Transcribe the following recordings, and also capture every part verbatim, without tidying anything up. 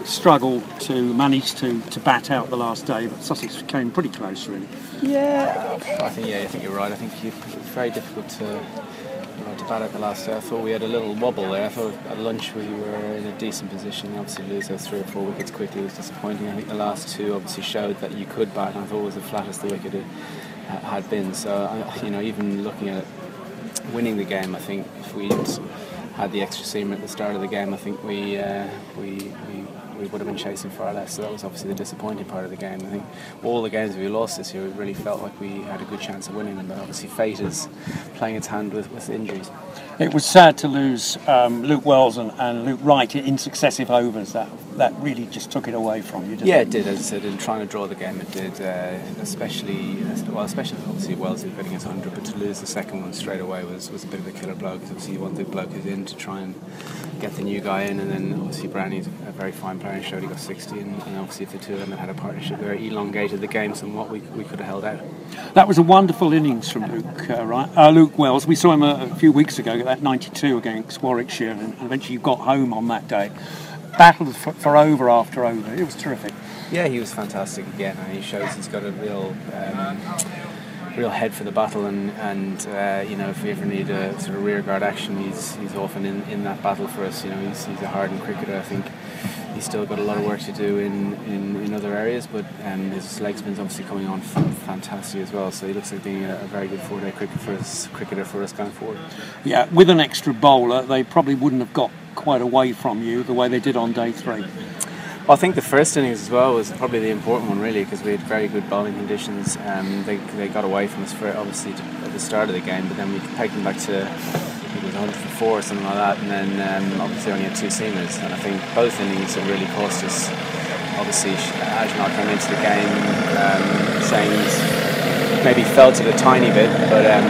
struggled to manage to, to bat out the last day, but Sussex came pretty close, really. Yeah, I think yeah, I think you're right. I think it's very difficult to you know, to bat out the last day. I thought we had a little wobble there. I thought at lunch we were in a decent position. Obviously, lose those three or four wickets quickly was disappointing. I think the last two obviously showed that you could bat, and I thought it was the flattest the wicket had, had been. So you know, even looking at it, winning the game, I think if we'd had the extra seamer at the start of the game, I think we uh, we, we we would have been chasing far less. So that was obviously the disappointing part of the game. I think all the games we lost this year, we really felt like we had a good chance of winning them, but obviously fate is playing its hand with, with injuries. It was sad to lose um, Luke Wells and, and Luke Wright in successive overs. That that really just took it away from you, didn't yeah, it? it did. As I said, in trying to draw the game, it did. Uh, especially, well, especially obviously Wells is hitting his one hundred, but to lose the second one straight away was, was a bit of a killer blow, because obviously you want the bloke who's in to try and get the new guy in, and then obviously Brownie's a very fine player and showed he got sixty, and, and obviously if the two of them had had a partnership there, elongated the game somewhat, we, we could have held out. That was a wonderful innings from Luke, uh, right? Uh, Luke Wells. We saw him a, a few weeks ago, that ninety-two against Warwickshire, and eventually you got home on that day. Battled for, for over after over. It was terrific. Yeah, he was fantastic again, and he shows he's got a real um, real head for the battle, and, and uh, you know, if we ever need a sort of rearguard action, he's he's often in, in that battle for us. You know, he's, he's a hardened cricketer. I think he's still got a lot of work to do in, in, in other areas, but um, his leg spin's obviously coming on fantastic as well, so he looks like being a, a very good four-day cricket for us, cricketer for us going forward. Yeah, with an extra bowler, they probably wouldn't have got quite away from you the way they did on day three. Well, I think the first innings as well was probably the important one, really, because we had very good bowling conditions. Um, they, they got away from us for obviously to, at the start of the game, but then we pegged them back to, I think it was one hundred for four or something like that, and then um, obviously only had two seamers, and I think both innings have really cost us. Obviously, Ajmal came into the game um, saying he's maybe felt it a tiny bit, but um,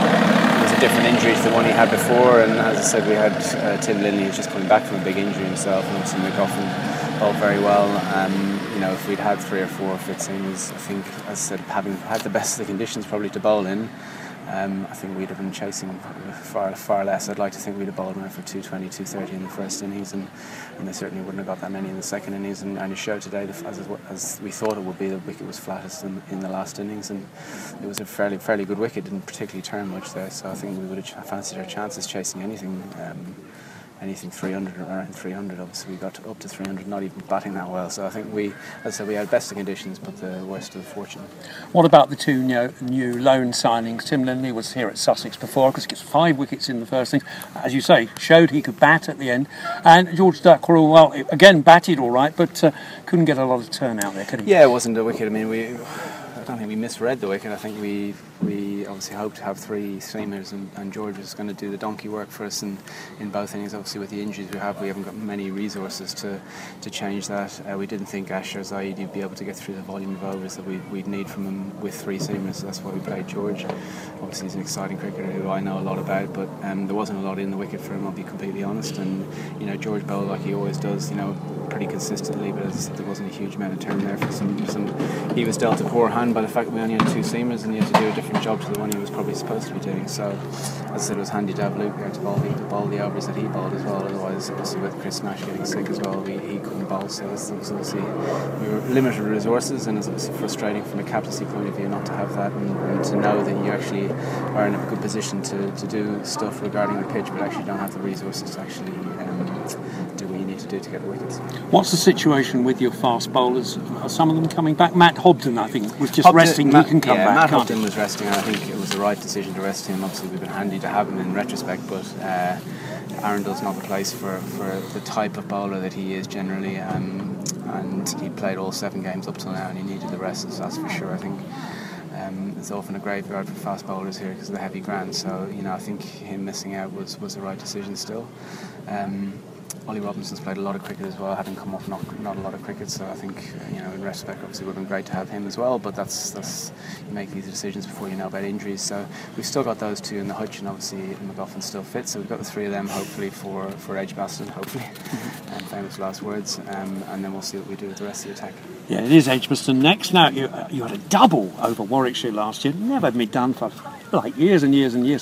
different injury to the one he had before, and as I said, we had uh, Tim Lindley who's just coming back from a big injury himself, and obviously McGoffin bowled very well. Um, you know, if we'd had three or four fit seamers, I think, as I said, having had the best of the conditions probably to bowl in, um, I think we'd have been chasing far far less. I'd like to think we'd have bowled around for two twenty, two thirty in the first innings, and, and they certainly wouldn't have got that many in the second innings. And, and it showed today, that as, as we thought it would be, the wicket was flattest in, in the last innings, and it was a fairly fairly good wicket. Didn't particularly turn much there, so I think we would have fancied our chances chasing anything. Um, anything three hundred or around three hundred. Obviously we got to up to three hundred, not even batting that well, so I think we, as I said, we had best of conditions but the worst of the fortune. What about the two new, new loan signings? Tim Lindley was here at Sussex before, because he gets five wickets in the first innings, as you say, showed he could bat at the end, and George Duckworth, well, again batted all right, but uh, couldn't get a lot of turnout there, could he? Yeah, it wasn't a wicket. I mean, we I don't think we misread the wicket. I think we we obviously hoped to have three seamers, and, and George was going to do the donkey work for us in, in both innings. Obviously, with the injuries we have, we haven't got many resources to, to change that. Uh, we didn't think Asher Zaid would be able to get through the volume of overs that we, we'd need from him with three seamers, so that's why we played George. Obviously, he's an exciting cricketer who I know a lot about, but um, there wasn't a lot in the wicket for him, I'll be completely honest. And you know, George bowled like he always does, you know, pretty consistently, but as I said, there wasn't a huge amount of turn there for some, some. He was dealt a poor hand by the fact that we only had two seamers, and he had to do a different job to the one he was probably supposed to be doing. So, as I said, it was handy to have Luke there to bowl the, to bowl the overs that he bowled as well. Otherwise, obviously with Chris Nash getting sick as well, we, he couldn't bowl. So it was obviously we were limited resources, and it's obviously frustrating from a captaincy point of view not to have that, and, and to know that you actually are in a good position to, to do stuff regarding the pitch, but actually don't have the resources to actually um, do what you need to do to get the wickets. What's the situation with your fast bowlers? Are some of them coming back? Matt Hobden, I think, was just Hobden, resting. Matt, he can come yeah, back. Matt Hobden was resting. I think it was the right decision to rest him. Obviously, we've been handy to have him in retrospect, but uh, Arundel's not the place for, for the type of bowler that he is generally. Um, and he played all seven games up till now, and he needed the rest. So that's for sure. I think. Um, it's often a graveyard for fast bowlers here because of the heavy ground. So you know, I think him missing out was, was the right decision still. Um, Ollie Robinson's played a lot of cricket as well, having come off not, not a lot of cricket, so I think, you know, in retrospect, obviously it would have been great to have him as well, but that's, that's you make these decisions before you know about injuries. So we've still got those two in the hutch, and obviously McGoffin's still fit, so we've got the three of them hopefully for, for Edgbaston, hopefully, and famous last words, um, and then we'll see what we do with the rest of the attack. Yeah, it is Edgbaston next. Now, you, you had a double over Warwickshire last year, never been done for like years and years and years.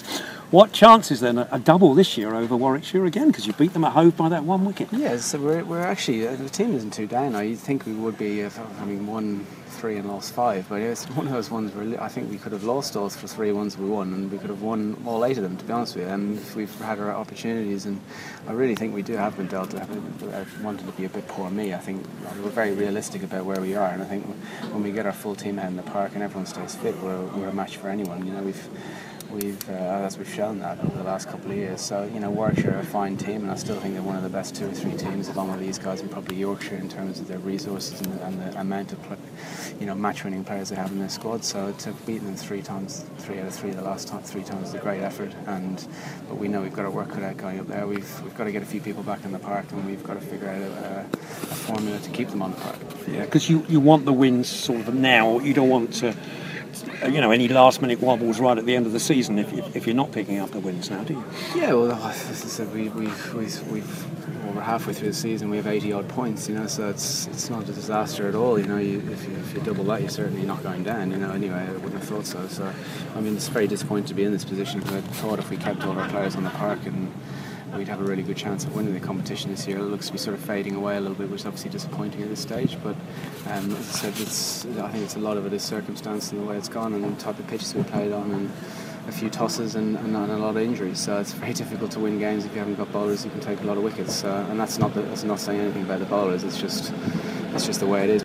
What chances then a, a double this year over Warwickshire again? Because you beat them at Hove by that one wicket. Yeah, so we're, we're actually uh, the team isn't too down now. You'd think we would be if having won three and lost five, but it's one of those ones where I think we could have lost those for three ones we won, and we could have won all eight of them, to be honest with you. And if we've had our opportunities, and I really think we do have been dealt. I wanted to be a bit poor me. I think we're very realistic about where we are, and I think when we get our full team out in the park and everyone stays fit, we're, we're a match for anyone. You know, we've. We've, uh, as we've shown that over the last couple of years. So, you know, Warwickshire are a fine team, and I still think they're one of the best two or three teams, along with these guys, and probably Yorkshire in terms of their resources and the, and the amount of, you know, match-winning players they have in their squad. So to have beaten them three times, three out of three the last time, three times is a great effort. And but we know we've got to work cut out going up there. We've we've got to get a few people back in the park, and we've got to figure out a, a formula to keep them on the park. Yeah, because you you want the wins sort of now. You don't want to. You know, any last-minute wobbles right at the end of the season if, if, if you're not picking up the wins now, do you? Yeah, well, as I said, we, we've, we've, we've well, we're halfway through the season. We have eighty odd points, you know, so it's it's not a disaster at all. You know, you, if, you, if you double that, you're certainly not going down. You know, anyway, I wouldn't have thought so. So, I mean, it's very disappointing to be in this position because I thought if we kept all our players on the park and we'd have a really good chance of winning the competition this year. It looks to be sort of fading away a little bit, which is obviously disappointing at this stage. But um, as I said, it's, I think it's a lot of it is circumstance and the way it's gone and the type of pitches we played on and a few tosses and, and, and a lot of injuries. So it's very difficult to win games if you haven't got bowlers who can take a lot of wickets. Uh, and that's not the, that's not saying anything about the bowlers. It's just it's just the way it is.